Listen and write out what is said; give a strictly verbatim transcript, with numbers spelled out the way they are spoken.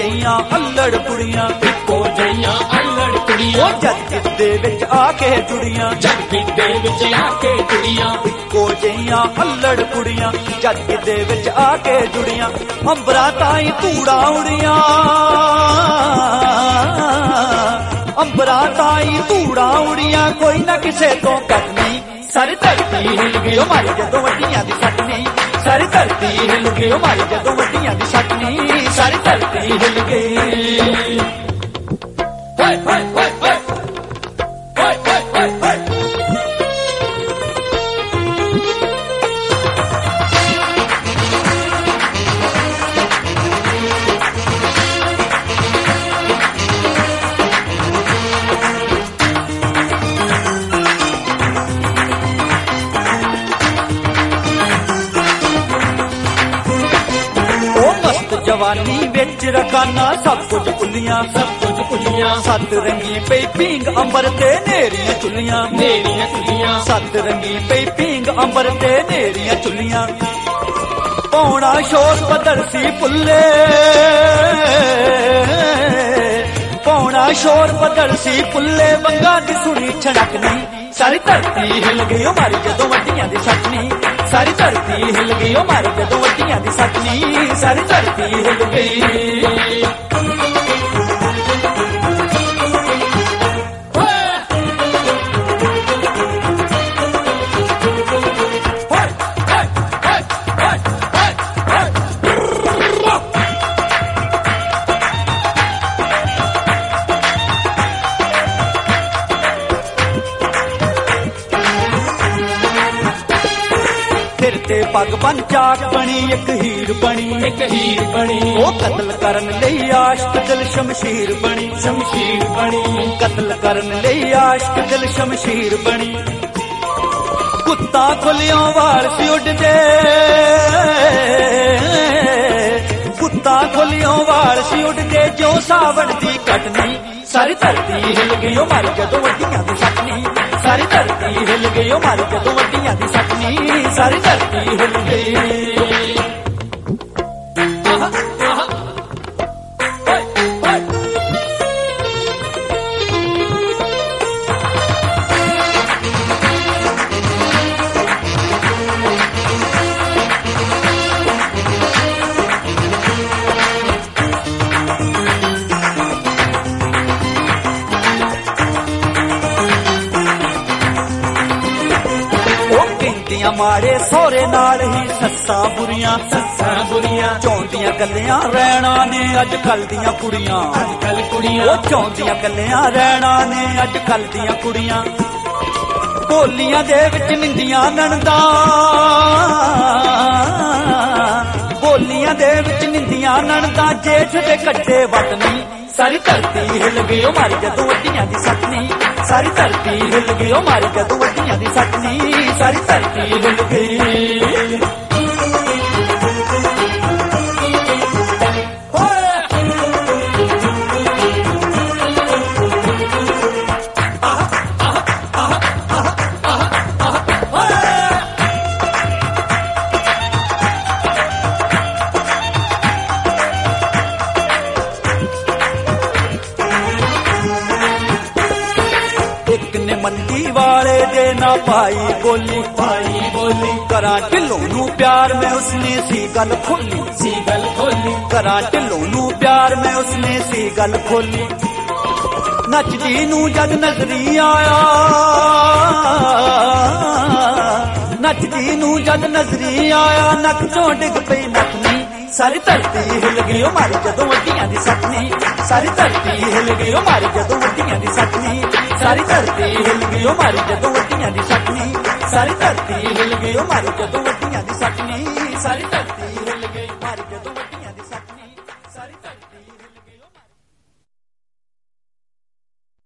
ਜਈਆਂ ਅਲੜ ਕੁੜੀਆਂ, ਇੱਕੋ ਜਈਆਂ ਅਲੜ ਕੁੜੀਆਂ, ਉਹ ਜੱਜ ਦੇ ਵਿੱਚ ਆ ਕੇ ਜੁੜੀਆਂ, ਜੱਗ ਦੇ ਵਿੱਚ ਆ ਕੇ ਜੁੜੀਆਂ, ਇੱਕੋ ਜਈਆਂ ਅਲੜ ਕੁੜੀਆਂ, ਜੱਜ ਦੇ ਵਿੱਚ ਆ ਕੇ ਜੁੜੀਆਂ। ਅੰਬਰਾਂ ਤਾਈਂ ਧੂੜਾਂ ਉੜੀਆਂ, ਅੰਬਰਾਂ ਤਾਈਂ ਧੂੜਾਂ ਉੜੀਆਂ, ਕੋਈ ਨਾ ਕਿਸੇ ਤੋਂ ਘੱਟ ਨਹੀਂ। ਸਾਰੀ ਧਰਤੀ ਹਿੱਲ ਗਈ ਉਹ ਮਾਰੀ ਜਦੋਂ ਵੱਡੀਆਂ ਦੀ ਸੱਟ ਨਹੀਂ, ਸਾਰੀ ਧਰਤੀ ਹਿੱਲ ਗਈ ਉਹ ਮਾਰੀ ਜਦੋਂ ਵੱਡੀਆਂ ਦੀ ਸੱਟ ਨਹੀਂ, ਸਾਰੀ ਧਰਤੀ ਹਿੱਲ ਗਈ। ਹਾਏ ਹਾਏ ਹਾਏ ਹਾਏ ਹਾਏ ਹਾਏ ਹਾਏ। जवानी बिच रखाना सब कुछ भुलियां, सब कुछ भुलियां, सत रंगी पई पींग अंबर ते नेरियां चुलियां, नेरियां चुलियां, सत रंगी पई पींग अंबर ते नेरियां चुलियां। पौना शोर बदल सी पुल्ले, पौना शोर बदल सी पुल्ले, बंगा दी सुनी छड़क नहीं। सारी धरती हिल गई ओ मारी जदों वड्डियां दी सट नहीं, सारी धरती हिल गई ओ मारी जदों वड्डियां दी सट नहीं, सारी धरती हिल गई। पग बन चाक बनी एक हीर बनी, एक हीर बनी, वो कत्ल करन लई आशिक दिल शमशीर बनी, शमशीर बनी, कत्ल करन लई आशिक दिल शमशीर बनी। कुत्ता खुलियों वाल सी उड़दे, कुत्ता खुलियों वाल सी उड़दे, जो सावण दी कटनी। सारी धरती हिल गई ओ मारी जदों वड्डियां दी सट नहीं, सारी धरती हिल गई ओ मारी जदों वड्डियां दी सट नहीं, सारी धरती हिल गई। माड़े सोरे नाल ही सस्सां बुरियां, सस्सां बुरियां, चाहुंदियां कल्लियां रहना ने अज कल दियां कुड़ियां, अज कल कुड़ियां, ओ चाहुंदियां कल्लियां रहना ने अज कल दियां कुड़ियां। बोलियां दे विच निंदियां नणदा, बोलियां दे विच निंदियां नणदा, जेठ दे कट्टे वट नहीं। सारी धरती हिल गई ओ मारी जदों वड्डियां दी सट नहीं, सारी धरती हिल गई ओ मारी जदों वड्डियां दी सट नहीं, सारी धरती हिल गई। मंडी वाले दे ना पाई बोली, पाई बोली, करा ढिल्लों नू प्यार में उसने सी गल खोली, सी गल खोली, करा ढिल्लों नू प्यार में उसने सी गल खोली। नचदी नू जद नजरी आया, नचदी नू जद नजरी आया, नक चों डिग पई नथनी। सारी धरती हिल गई ओ मारी जदों वड्डियां दी सट नहीं, सारी धरती हिल गई ओ मारी जदों वड्डियां दी सट नहीं, सारी धरती हिल गई ओ मारी जदों वड्डियां दी सट नहीं, सारी धरती हिल गई ओ मारी जदों वड्डियां दी सट नहीं, सारी धरती हिल गई मारी जदों वड्डियां दी सट नहीं, सारी धरती हिल गई ओ मारी